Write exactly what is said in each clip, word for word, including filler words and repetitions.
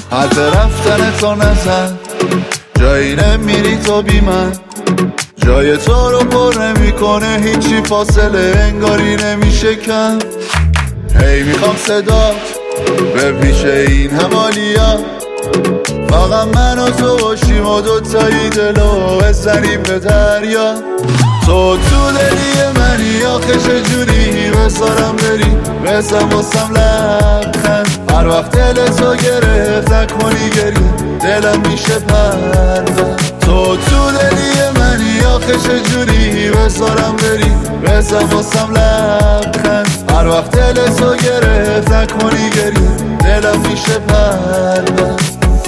حرف رفتن تو نزن، جایی نمیری تو بی من، جای تو رو پر نمی کنه هیچی، فاصله انگاری نمیشه کم. هی میخوام صدات به پیش این همالیا، فقط من و تو باشیم و دوتایی دلو بزنیم به دریا. تو تو دلی منی آخه چجوری بذارم بری، بزن واسم لبخند، هر وقت دل تو گرفت نکنی گریه دلم میشه پرد. تو تو دلی منی آخه چجوری بذارم بری، بزن واسم لبخند، هر وقت دل تو گرفت نکنی گریه دلم میشه پرد.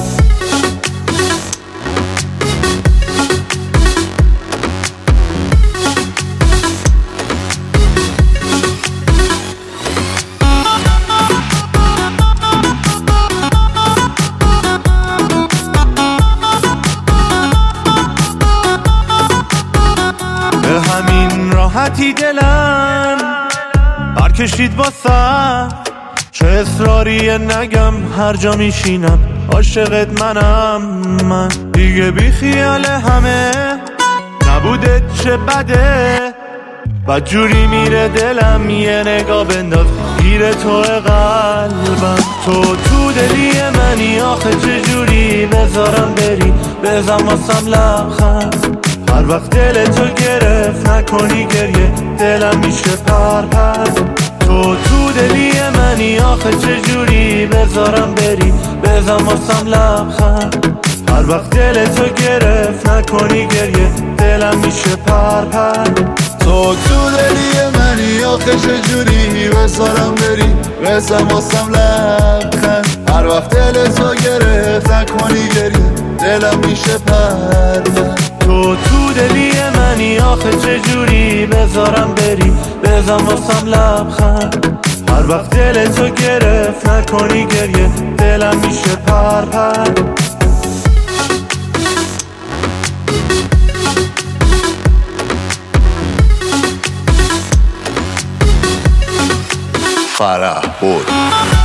راحتی دلم برکشید واسه، چه اصراریه نگم هر جا میشینم عاشقت منم. من دیگه بی خیال همه نبوده چه بده، بدجوری میره دلم یه نگاه بنداز گیر تو قلبم. تو تو دلی منی آخه چجوری بذارم بری، بزن واسم لبخند، هر وقت دل تو گرفت نکنی گریه دلم میشه پر پر. تو تو دلی منی آخه چجوری بذارم بری، بزن واسم لبخند، هر وقت دل تو گرفت نکنی گریه دلم میشه پر پر. تو تو دلی منی آخه چجوری بذارم بری، بزن واسم لبخند، هر وقت دل تو گرفت نکنی گریه دلم میشه پر. تو تو دلی منی آخه چجوری بذارم بری، بزن واسم لبخند، هر وقت دل تو گرفت نکنی گریه دلم میشه پر پر. فرح بود.